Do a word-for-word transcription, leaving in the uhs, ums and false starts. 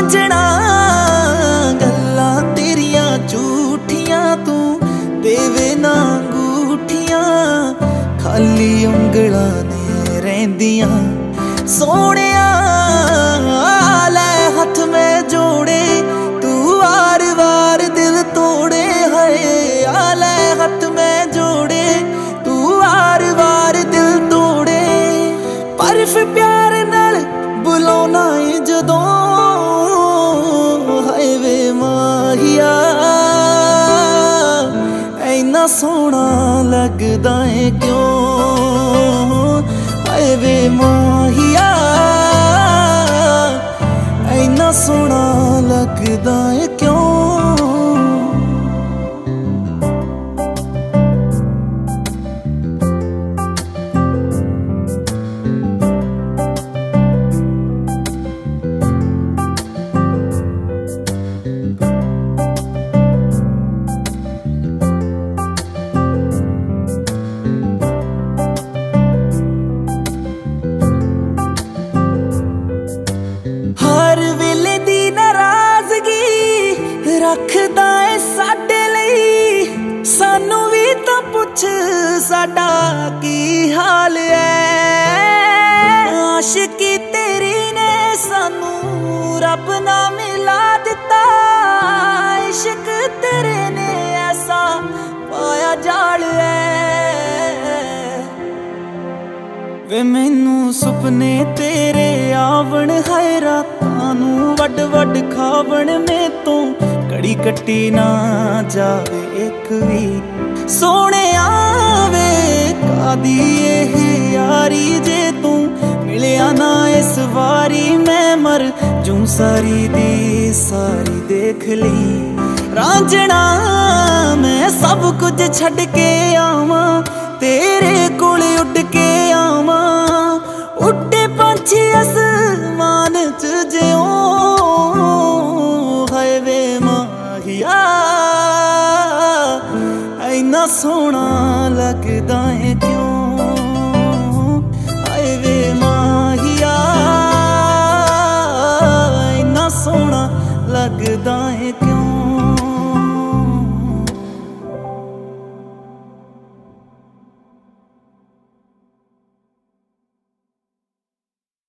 ਰਾਂਝਣਾ ਗੱਲਾਂ ਤੇਰੀਆਂ ਝੂਠੀਆਂ ਤੂੰ ਦੇਵੇ ਨਾ ਅੰਗੂਠੀਆਂ ਖਾਲੀ ਉਂਗਲਾਂ ਨੇ ਰਹਿੰਦੀਆਂ ਸੋਹਣਿਆ ਲੈ ਹੱਥ ਮੈਂ ਜੋੜੇ ਤੂੰ ਵਾਰ ਵਾਰ ਦਿਲ ਤੋੜੇ ਹਏ ਆ ਲੈ ਹੱਥ ਮੈਂ ਜੋੜੇ ਤੂੰ ਵਾਰ ਵਾਰ ਦਿਲ ਤੋੜੇ ਪਰ ਫਿਰ ਪਿਆਰ ਨਾਲ ਬੁਲਾਉਣਾ ਏ ਜਦੋਂ ਹਾਏ ਵੇ ਮਾਹੀਆ ਇੰਨਾ ਸੋਹਣਾ ਲੱਗਦਾ ਏ ਕਿਉਂ ਹਾਏ ਵੇ ਮਾਹੀਆ ਇੰਨਾ ਸੋਹਣਾ ਲੱਗਦਾ ਏ ਕਿਉਂ ਰੱਖਦਾ ਏ ਸਾਡੇ ਲਈ ਸਾਨੂੰ ਵੀ ਤਾਂ ਪੁੱਛ ਸਾਡਾ ਕੀ ਹਾਲ ਐ ਆਸ਼ਿਕੀ ਤੇਰੀ ਨੇ ਸਾਨੂੰ ਰੱਬ ਨਾਲ ਮਿਲਾ ਦਿੱਤਾ ਇਸ਼ਕ ਤੇਰੇ ਨੇ ਐਸਾ ਪਾਇਆ ਜਾਲ ਐ ਵੇ ਮੈਨੂੰ ਸੁਪਨੇ ਤੇਰੇ ਆਵਣ ਹਾਏ ਰਾਤਾਂ ਨੂੰ ਵੱਡ ਵੱਡ ਖਾਵਣ ਮੇ ਤੋਂ ਘੜੀ ਕੱਟੀ ਨਾ ਜਾਵੇ ਇੱਕ ਵੀ ਸੋਹਣਿਆ ਵੇ ਕਾਦੀ ਇਹ ਯਾਰੀ ਜੇ ਤੂੰ ਮਿਲਿਆ ਨਾ ਇਸ ਵਾਰੀ ਮੈਂ ਮਰ ਜੂ ਸਾਰੀ ਦੀ ਸਾਰੀ ਦੇਖ ਲਈ ਰਾਂਝਣਾ ਮੈਂ ਸਭ ਕੁਝ ਛੱਡ ਕੇ ਆਵਾਂ ਤੇਰੇ ਕੋਲ ਉੱਡ ਕੇ ਆਵਾਂ ਉੱਡੇ ਪੰਛੀ ਅਸਮਾਨ ਚ ਜਿਉਂ ਹਾਏ ਵੇ ਮਾਹੀਆ ਇੰਨਾ ਸੋਹਣਾ ਲੱਗਦਾ ਏ ਕਿਉਂ ਹਾਏ ਵੇ ਮਾਹੀਆ ਇੰਨਾ ਸੋਹਣਾ ਲੱਗਦਾ ਏ ਕਿਉਂ